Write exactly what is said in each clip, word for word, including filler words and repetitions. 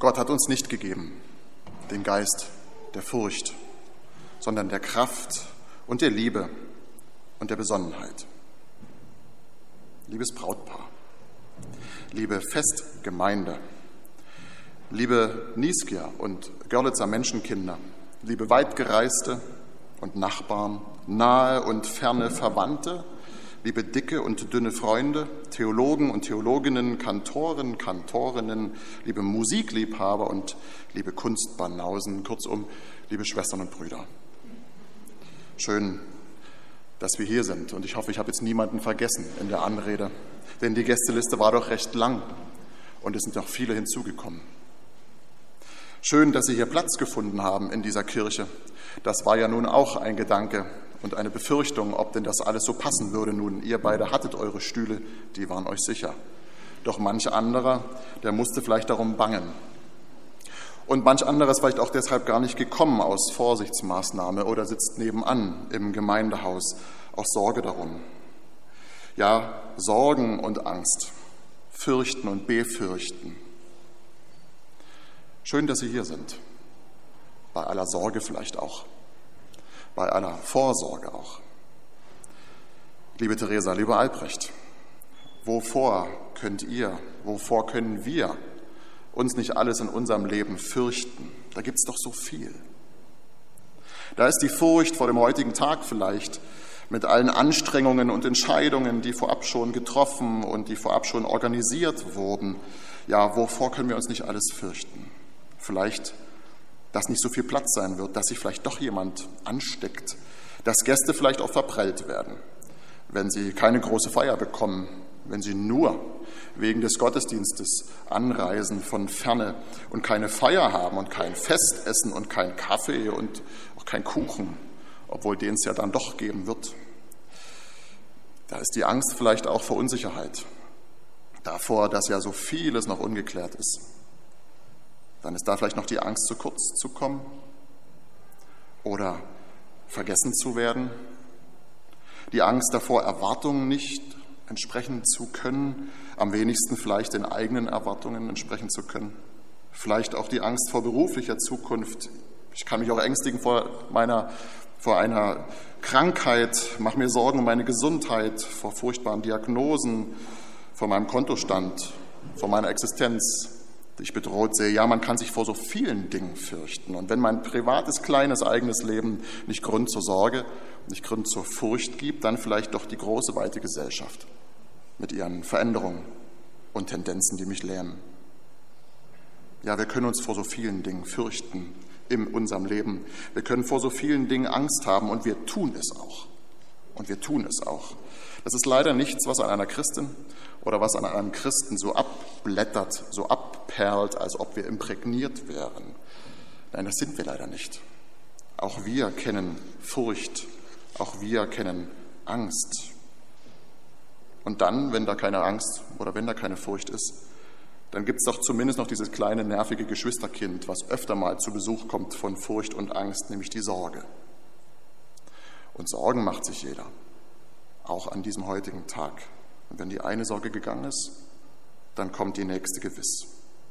Gott hat uns nicht gegeben den Geist der Furcht, sondern der Kraft und der Liebe und der Besonnenheit. Liebes Brautpaar, liebe Festgemeinde, liebe Nieskia und Görlitzer Menschenkinder, liebe Weitgereiste und Nachbarn, nahe und ferne Verwandte, liebe dicke und dünne Freunde, Theologen und Theologinnen, Kantoren, Kantorinnen, liebe Musikliebhaber und liebe Kunstbanausen, kurzum, liebe Schwestern und Brüder. Schön, dass wir hier sind und ich hoffe, ich habe jetzt niemanden vergessen in der Anrede, denn die Gästeliste war doch recht lang und es sind noch viele hinzugekommen. Schön, dass Sie hier Platz gefunden haben in dieser Kirche. Das war ja nun auch ein Gedanke und eine Befürchtung, ob denn das alles so passen würde. Nun, ihr beide hattet eure Stühle, die waren euch sicher. Doch manch anderer, der musste vielleicht darum bangen. Und manch anderer ist vielleicht auch deshalb gar nicht gekommen aus Vorsichtsmaßnahme oder sitzt nebenan im Gemeindehaus aus Sorge darum. Ja, Sorgen und Angst, fürchten und befürchten. Schön, dass Sie hier sind. Bei aller Sorge vielleicht auch. Bei aller Vorsorge auch. Liebe Theresa, lieber Albrecht, wovor könnt ihr, wovor können wir uns nicht alles in unserem Leben fürchten? Da gibt es doch so viel. Da ist die Furcht vor dem heutigen Tag vielleicht, mit allen Anstrengungen und Entscheidungen, die vorab schon getroffen und die vorab schon organisiert wurden. Ja, wovor können wir uns nicht alles fürchten? Vielleicht, dass nicht so viel Platz sein wird, dass sich vielleicht doch jemand ansteckt, dass Gäste vielleicht auch verprellt werden, wenn sie keine große Feier bekommen, wenn sie nur wegen des Gottesdienstes anreisen von Ferne und keine Feier haben und kein Festessen und kein Kaffee und auch kein Kuchen, obwohl den es ja dann doch geben wird. Da ist die Angst vielleicht auch vor Unsicherheit, davor, dass ja so vieles noch ungeklärt ist. Dann ist da vielleicht noch die Angst, zu kurz zu kommen oder vergessen zu werden. Die Angst davor, Erwartungen nicht entsprechen zu können, am wenigsten vielleicht den eigenen Erwartungen entsprechen zu können. Vielleicht auch die Angst vor beruflicher Zukunft. Ich kann mich auch ängstigen vor meiner, vor einer Krankheit, mache mir Sorgen um meine Gesundheit, vor furchtbaren Diagnosen, vor meinem Kontostand, vor meiner Existenz, die ich bedroht sehe. Ja, man kann sich vor so vielen Dingen fürchten. Und wenn mein privates, kleines, eigenes Leben nicht Grund zur Sorge, nicht Grund zur Furcht gibt, dann vielleicht doch die große, weite Gesellschaft mit ihren Veränderungen und Tendenzen, die mich lähmen. Ja, wir können uns vor so vielen Dingen fürchten in unserem Leben. Wir können vor so vielen Dingen Angst haben und wir tun es auch. Und wir tun es auch. Das ist leider nichts, was an einer Christin oder was an einem Christen so abblättert, so abperlt, als ob wir imprägniert wären. Nein, das sind wir leider nicht. Auch wir kennen Furcht, auch wir kennen Angst. Und dann, wenn da keine Angst oder wenn da keine Furcht ist, dann gibt es doch zumindest noch dieses kleine, nervige Geschwisterkind, was öfter mal zu Besuch kommt von Furcht und Angst, nämlich die Sorge. Und Sorgen macht sich jeder, auch an diesem heutigen Tag. Und wenn die eine Sorge gegangen ist, dann kommt die nächste gewiss.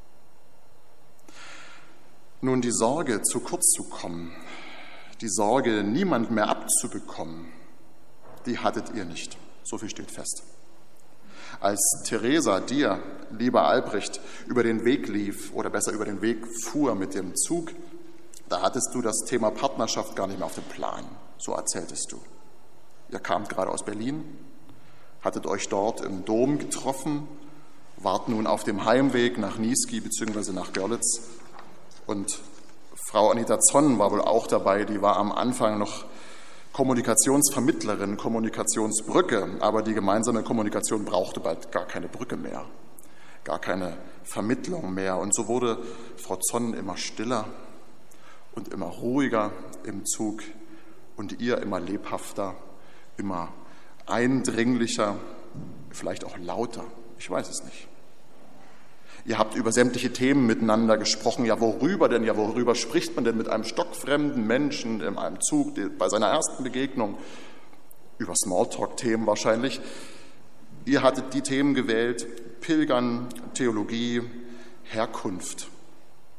Nun, die Sorge, zu kurz zu kommen, die Sorge, niemand mehr abzubekommen, die hattet ihr nicht. So viel steht fest. Als Theresa dir, lieber Albrecht, über den Weg lief, oder besser über den Weg fuhr mit dem Zug, da hattest du das Thema Partnerschaft gar nicht mehr auf dem Plan. So erzähltest du. Ihr kamt gerade aus Berlin, hattet euch dort im Dom getroffen, wart nun auf dem Heimweg nach Niesky bzw. nach Görlitz. Und Frau Anita Zonn war wohl auch dabei, die war am Anfang noch Kommunikationsvermittlerin, Kommunikationsbrücke, aber die gemeinsame Kommunikation brauchte bald gar keine Brücke mehr, gar keine Vermittlung mehr. Und so wurde Frau Zonn immer stiller und immer ruhiger im Zug und ihr immer lebhafter, immer eindringlicher, vielleicht auch lauter, ich weiß es nicht. Ihr habt über sämtliche Themen miteinander gesprochen. Ja, worüber denn? Ja, worüber spricht man denn mit einem stockfremden Menschen in einem Zug bei seiner ersten Begegnung? Über Smalltalk-Themen wahrscheinlich. Ihr hattet die Themen gewählt: Pilgern, Theologie, Herkunft.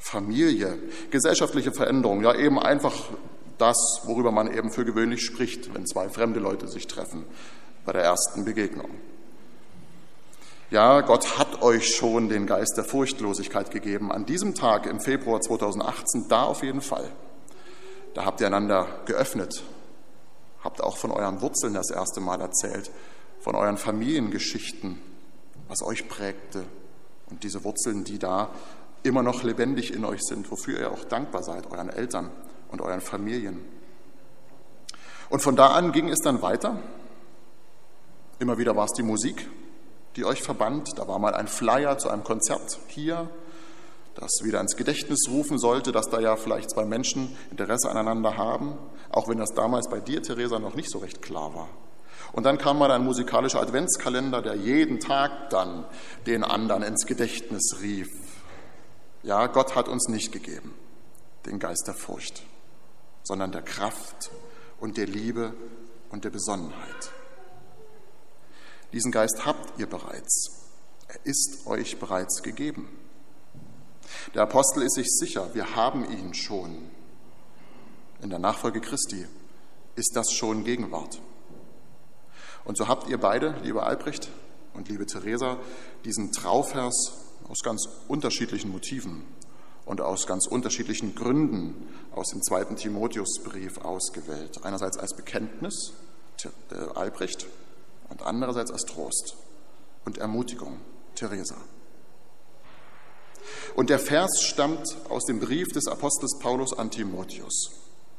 Familie, gesellschaftliche Veränderung, ja eben einfach das, worüber man eben für gewöhnlich spricht, wenn zwei fremde Leute sich treffen bei der ersten Begegnung. Ja, Gott hat euch schon den Geist der Furchtlosigkeit gegeben. An diesem Tag im Februar zweitausendachtzehn, da auf jeden Fall. Da habt ihr einander geöffnet, habt auch von euren Wurzeln das erste Mal erzählt, von euren Familiengeschichten, was euch prägte und diese Wurzeln, die da immer noch lebendig in euch sind, wofür ihr auch dankbar seid, euren Eltern und euren Familien. Und von da an ging es dann weiter. Immer wieder war es die Musik, die euch verband. Da war mal ein Flyer zu einem Konzert hier, das wieder ins Gedächtnis rufen sollte, dass da ja vielleicht zwei Menschen Interesse aneinander haben, auch wenn das damals bei dir, Theresa, noch nicht so recht klar war. Und dann kam mal ein musikalischer Adventskalender, der jeden Tag dann den anderen ins Gedächtnis rief. Ja, Gott hat uns nicht gegeben den Geist der Furcht, sondern der Kraft und der Liebe und der Besonnenheit. Diesen Geist habt ihr bereits. Er ist euch bereits gegeben. Der Apostel ist sich sicher, wir haben ihn schon. In der Nachfolge Christi ist das schon Gegenwart. Und so habt ihr beide, lieber Albrecht und liebe Theresa, diesen Trauvers aus ganz unterschiedlichen Motiven und aus ganz unterschiedlichen Gründen aus dem zweiten Timotheusbrief ausgewählt. Einerseits als Bekenntnis, Albrecht, und andererseits als Trost und Ermutigung, Theresa. Und der Vers stammt aus dem Brief des Apostels Paulus an Timotheus.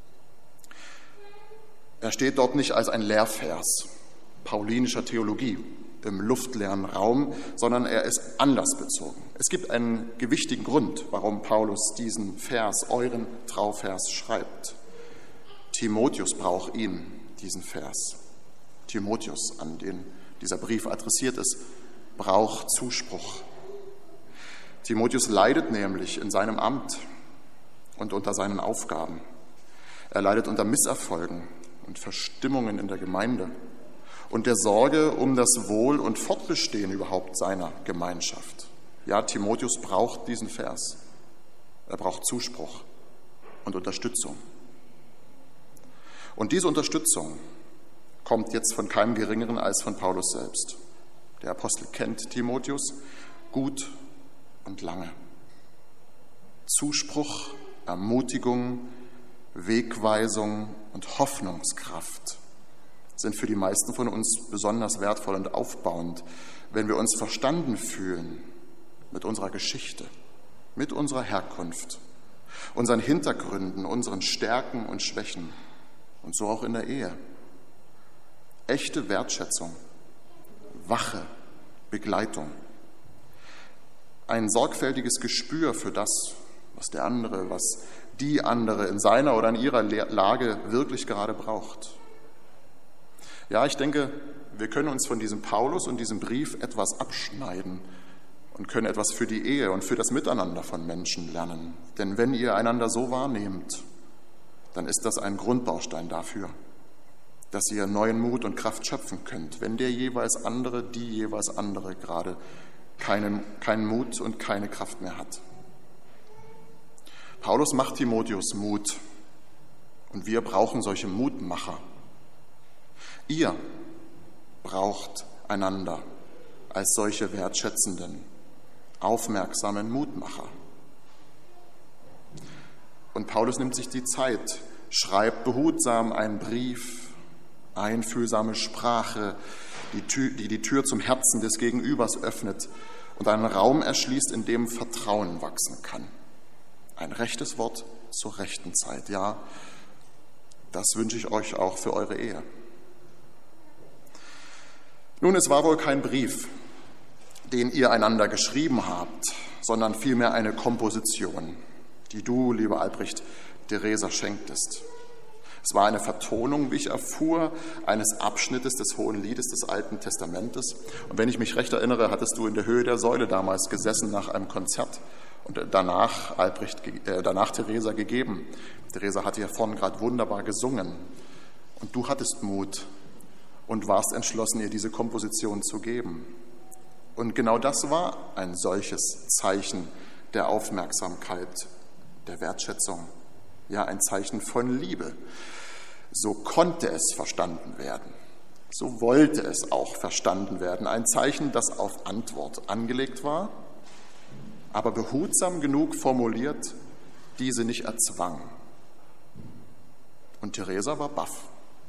Er steht dort nicht als ein Lehrvers paulinischer Theologie im luftleeren Raum, sondern er ist anlassbezogen. Es gibt einen gewichtigen Grund, warum Paulus diesen Vers, euren Trauvers, schreibt. Timotheus braucht ihn, diesen Vers. Timotheus, an den dieser Brief adressiert ist, braucht Zuspruch. Timotheus leidet nämlich in seinem Amt und unter seinen Aufgaben. Er leidet unter Misserfolgen und Verstimmungen in der Gemeinde und der Sorge um das Wohl und Fortbestehen überhaupt seiner Gemeinschaft. Ja, Timotheus braucht diesen Vers. Er braucht Zuspruch und Unterstützung. Und diese Unterstützung kommt jetzt von keinem Geringeren als von Paulus selbst. Der Apostel kennt Timotheus gut und lange. Zuspruch, Ermutigung, Wegweisung und Hoffnungskraft sind für die meisten von uns besonders wertvoll und aufbauend, wenn wir uns verstanden fühlen mit unserer Geschichte, mit unserer Herkunft, unseren Hintergründen, unseren Stärken und Schwächen und so auch in der Ehe. Echte Wertschätzung, wache Begleitung, ein sorgfältiges Gespür für das, was der andere, was die andere in seiner oder in ihrer Lage wirklich gerade braucht. Ja, ich denke, wir können uns von diesem Paulus und diesem Brief etwas abschneiden und können etwas für die Ehe und für das Miteinander von Menschen lernen. Denn wenn ihr einander so wahrnehmt, dann ist das ein Grundbaustein dafür, dass ihr neuen Mut und Kraft schöpfen könnt, wenn der jeweils andere, die jeweils andere gerade keinen, keinen Mut und keine Kraft mehr hat. Paulus macht Timotheus Mut und wir brauchen solche Mutmacher. Ihr braucht einander als solche wertschätzenden, aufmerksamen Mutmacher. Und Paulus nimmt sich die Zeit, schreibt behutsam einen Brief, einfühlsame Sprache, die, Tür, die die Tür zum Herzen des Gegenübers öffnet und einen Raum erschließt, in dem Vertrauen wachsen kann. Ein rechtes Wort zur rechten Zeit. Ja, das wünsche ich euch auch für eure Ehe. Nun, es war wohl kein Brief, den ihr einander geschrieben habt, sondern vielmehr eine Komposition, die du, lieber Albrecht, Theresa schenktest. Es war eine Vertonung, wie ich erfuhr, eines Abschnittes des Hohen Liedes des Alten Testamentes. Und wenn ich mich recht erinnere, hattest du in der Höhe der Säule damals gesessen nach einem Konzert und danach Albrecht, äh, danach Theresa gegeben. Theresa hatte ja vorhin gerade wunderbar gesungen. Und du hattest Mut und warst entschlossen, ihr diese Komposition zu geben. Und genau das war ein solches Zeichen der Aufmerksamkeit der Wertschätzung, ja ein Zeichen von Liebe. So konnte es verstanden werden. So wollte es auch verstanden werden. Ein Zeichen, das auf Antwort angelegt war, aber behutsam genug formuliert, diese nicht erzwang. Und Theresa war baff.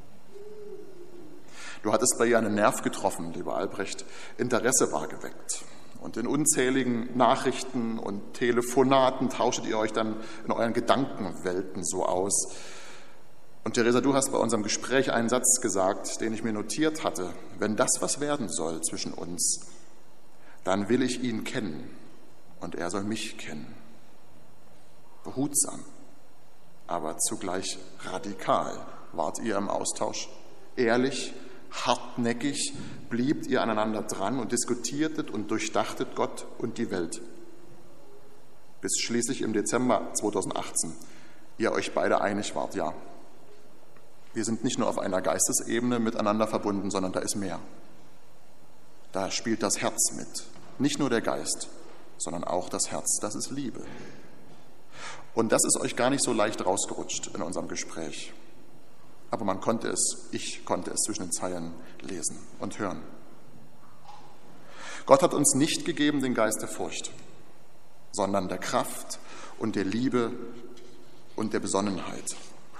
Du hattest bei ihr einen Nerv getroffen, lieber Albrecht. Interesse war geweckt. Und in unzähligen Nachrichten und Telefonaten tauschet ihr euch dann in euren Gedankenwelten so aus. Und Theresa, du hast bei unserem Gespräch einen Satz gesagt, den ich mir notiert hatte. Wenn das was werden soll zwischen uns, dann will ich ihn kennen und er soll mich kennen. Behutsam, aber zugleich radikal wart ihr im Austausch. Ehrlich, hartnäckig bliebt ihr aneinander dran und diskutiertet und durchdachtet Gott und die Welt. Bis schließlich im Dezember zweitausendachtzehn ihr euch beide einig wart, ja. Wir sind nicht nur auf einer Geistesebene miteinander verbunden, sondern da ist mehr. Da spielt das Herz mit. Nicht nur der Geist, sondern auch das Herz. Das ist Liebe. Und das ist euch gar nicht so leicht rausgerutscht in unserem Gespräch. Aber man konnte es, ich konnte es zwischen den Zeilen lesen und hören. Gott hat uns nicht gegeben den Geist der Furcht, sondern der Kraft und der Liebe und der Besonnenheit.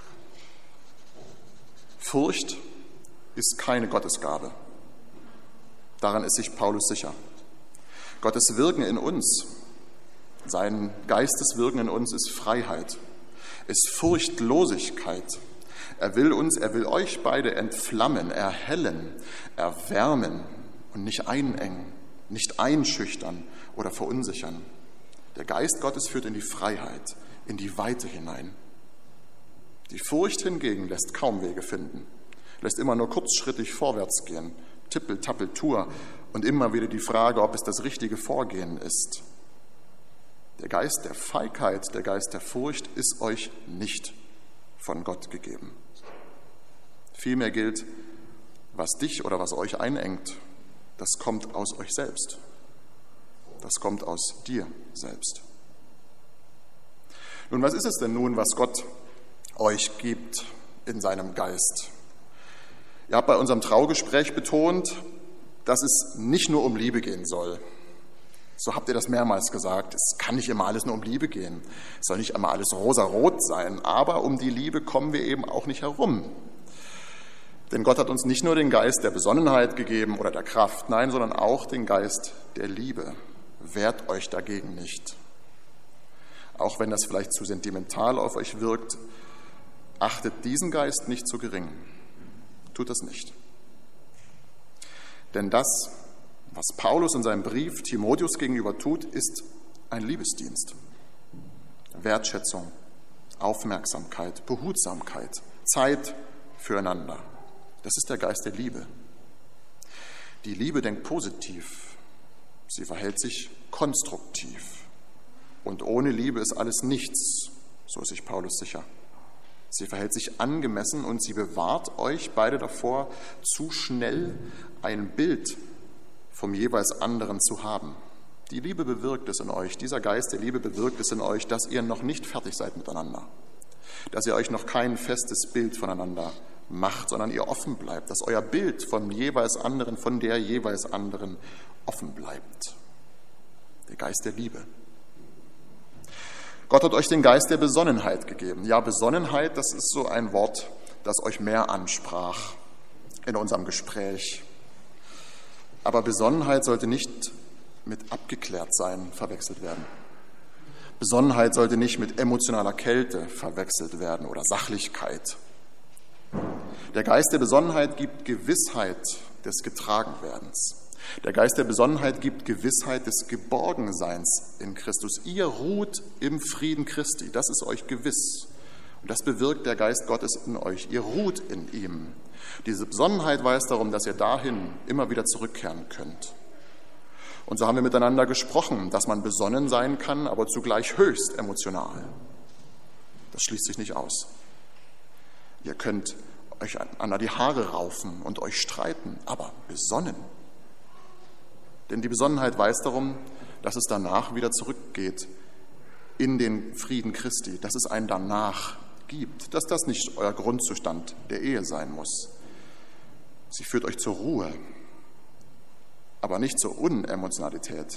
Furcht ist keine Gottesgabe. Daran ist sich Paulus sicher. Gottes Wirken in uns, sein Geisteswirken in uns ist Freiheit, ist Furchtlosigkeit. Er will uns, er will euch beide entflammen, erhellen, erwärmen und nicht einengen, nicht einschüchtern oder verunsichern. Der Geist Gottes führt in die Freiheit, in die Weite hinein. Die Furcht hingegen lässt kaum Wege finden, lässt immer nur kurzschrittig vorwärts gehen, Tippel, Tappel, Tour und immer wieder die Frage, ob es das richtige Vorgehen ist. Der Geist der Feigheit, der Geist der Furcht ist euch nicht von Gott gegeben. Vielmehr gilt, was dich oder was euch einengt, das kommt aus euch selbst. Das kommt aus dir selbst. Nun, was ist es denn nun, was Gott euch gibt in seinem Geist? Ihr habt bei unserem Traugespräch betont, dass es nicht nur um Liebe gehen soll. So habt ihr das mehrmals gesagt. Es kann nicht immer alles nur um Liebe gehen. Es soll nicht immer alles rosarot sein. Aber um die Liebe kommen wir eben auch nicht herum. Denn Gott hat uns nicht nur den Geist der Besonnenheit gegeben oder der Kraft, nein, sondern auch den Geist der Liebe. Wehrt euch dagegen nicht. Auch wenn das vielleicht zu sentimental auf euch wirkt, achtet diesen Geist nicht zu gering. Tut das nicht. Denn das, was Paulus in seinem Brief Timotheus gegenüber tut, ist ein Liebesdienst. Wertschätzung, Aufmerksamkeit, Behutsamkeit, Zeit füreinander. Das ist der Geist der Liebe. Die Liebe denkt positiv. Sie verhält sich konstruktiv. Und ohne Liebe ist alles nichts, so ist sich Paulus sicher. Sie verhält sich angemessen und sie bewahrt euch beide davor, zu schnell ein Bild vom jeweils anderen zu haben. Die Liebe bewirkt es in euch, dieser Geist der Liebe bewirkt es in euch, dass ihr noch nicht fertig seid miteinander, dass ihr euch noch kein festes Bild voneinander macht, sondern ihr offen bleibt, dass euer Bild vom jeweils anderen, von der jeweils anderen offen bleibt. Der Geist der Liebe. Gott hat euch den Geist der Besonnenheit gegeben. Ja, Besonnenheit, das ist so ein Wort, das euch mehr ansprach in unserem Gespräch. Aber Besonnenheit sollte nicht mit Abgeklärtsein verwechselt werden. Besonnenheit sollte nicht mit emotionaler Kälte verwechselt werden oder Sachlichkeit. Der Geist der Besonnenheit gibt Gewissheit des Getragenwerdens. Der Geist der Besonnenheit gibt Gewissheit des Geborgenseins in Christus. Ihr ruht im Frieden Christi, das ist euch gewiss. Und das bewirkt der Geist Gottes in euch. Ihr ruht in ihm. Diese Besonnenheit weiß darum, dass ihr dahin immer wieder zurückkehren könnt. Und so haben wir miteinander gesprochen, dass man besonnen sein kann, aber zugleich höchst emotional. Das schließt sich nicht aus. Ihr könnt euch einander die Haare raufen und euch streiten, aber besonnen. Denn die Besonnenheit weiß darum, dass es danach wieder zurückgeht in den Frieden Christi, dass es einen danach gibt, dass das nicht euer Grundzustand der Ehe sein muss. Sie führt euch zur Ruhe, aber nicht zur Unemotionalität.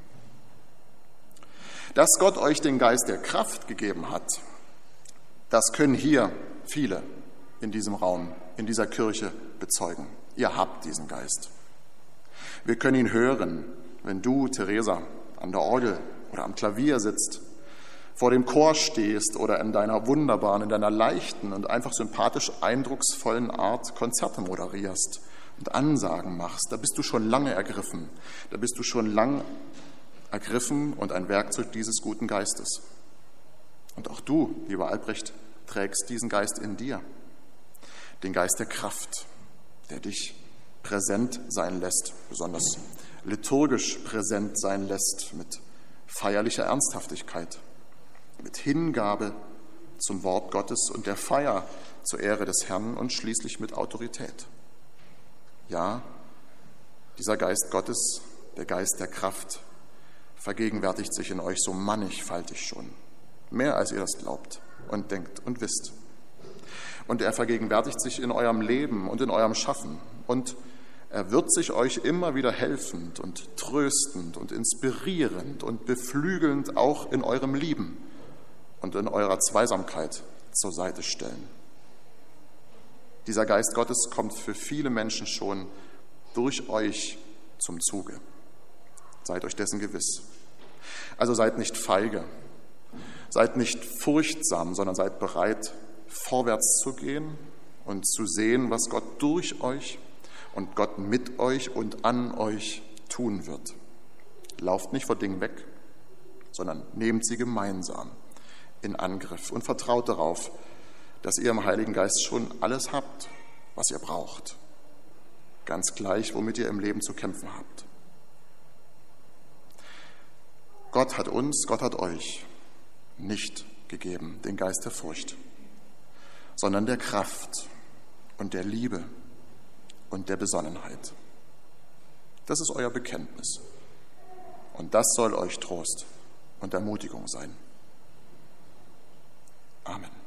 Dass Gott euch den Geist der Kraft gegeben hat, das können hier viele in diesem Raum, in dieser Kirche bezeugen. Ihr habt diesen Geist. Wir können ihn hören, wenn du, Theresa, an der Orgel oder am Klavier sitzt, vor dem Chor stehst oder in deiner wunderbaren, in deiner leichten und einfach sympathisch eindrucksvollen Art Konzerte moderierst und Ansagen machst. Da bist du schon lange ergriffen. Da bist du schon lang ergriffen und ein Werkzeug dieses guten Geistes. Und auch du, lieber Albrecht, trägst diesen Geist in dir. Den Geist der Kraft, der dich präsent sein lässt, besonders liturgisch präsent sein lässt, mit feierlicher Ernsthaftigkeit, mit Hingabe zum Wort Gottes und der Feier zur Ehre des Herrn und schließlich mit Autorität. Ja, dieser Geist Gottes, der Geist der Kraft, vergegenwärtigt sich in euch so mannigfaltig schon, mehr als ihr das glaubt und denkt und wisst. Und er vergegenwärtigt sich in eurem Leben und in eurem Schaffen und er wird sich euch immer wieder helfend und tröstend und inspirierend und beflügelnd auch in eurem Lieben und in eurer Zweisamkeit zur Seite stellen. Dieser Geist Gottes kommt für viele Menschen schon durch euch zum Zuge. Seid euch dessen gewiss. Also seid nicht feige, seid nicht furchtsam, sondern seid bereit, vorwärts zu gehen und zu sehen, was Gott durch euch und Gott mit euch und an euch tun wird. Lauft nicht vor Dingen weg, sondern nehmt sie gemeinsam in Angriff und vertraut darauf, dass ihr im Heiligen Geist schon alles habt, was ihr braucht. Ganz gleich, womit ihr im Leben zu kämpfen habt. Gott hat uns, Gott hat euch nicht gegeben, den Geist der Furcht, sondern der Kraft und der Liebe und der Besonnenheit. Das ist euer Bekenntnis. Und das soll euch Trost und Ermutigung sein. Amen.